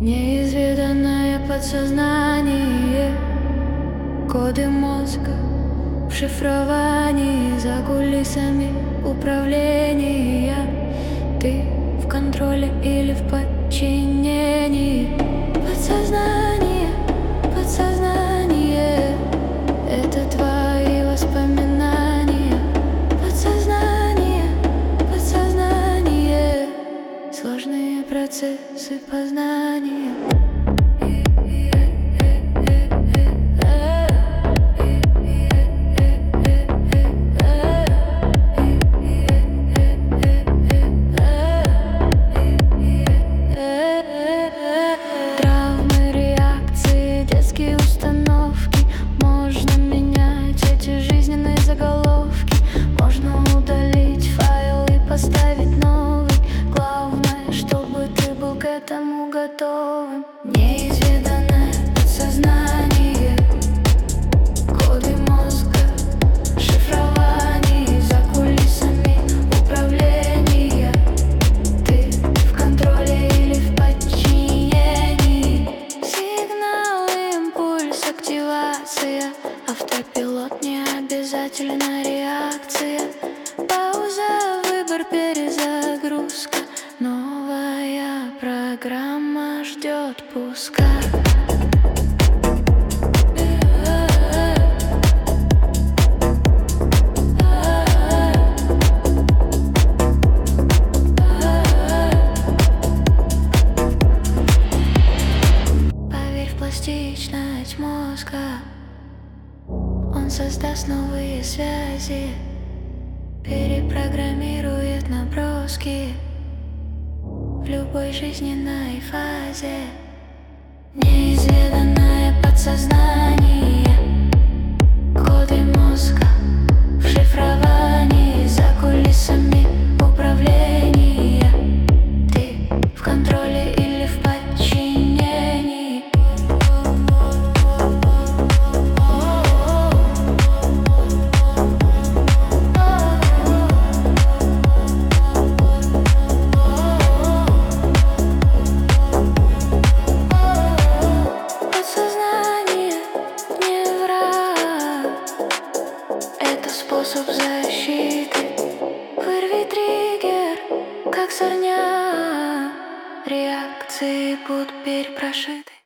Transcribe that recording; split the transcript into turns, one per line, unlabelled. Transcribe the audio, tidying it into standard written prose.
Неизведанное подсознание, коды мозга в шифровании, за кулисами управления. Ты в контроле или в подчинении? Подсознание, подсознание — это твои воспоминания. Подсознание, подсознание — сложные процессы познания. Травмы, реакции, детские установки. Можно менять эти жизненные заголовки. Можно удалить файл и поставить новый. Главное, чтобы ты был к этому готовым. Неизведанное подсознание, коды мозга в шифровании, за кулисами управления. Ты в контроле или в подчинении? Сигнал, импульс, активация. Автопилот, не обязательно реакция. Пауза, выбор, перезагрузка. Новая программа ждет пуска. Поверь в пластичность мозга, он создаст новые связи, перепрограммирует наброски в любой жизненной фазе. Неизведанное подсознание, коды мозга в шифровании, за кулисами управления. Ты в контроле или в подчинении? Подсознание не враг, это способ защиты. Вырви триггер, как сорняк, реакции будут перепрошиты.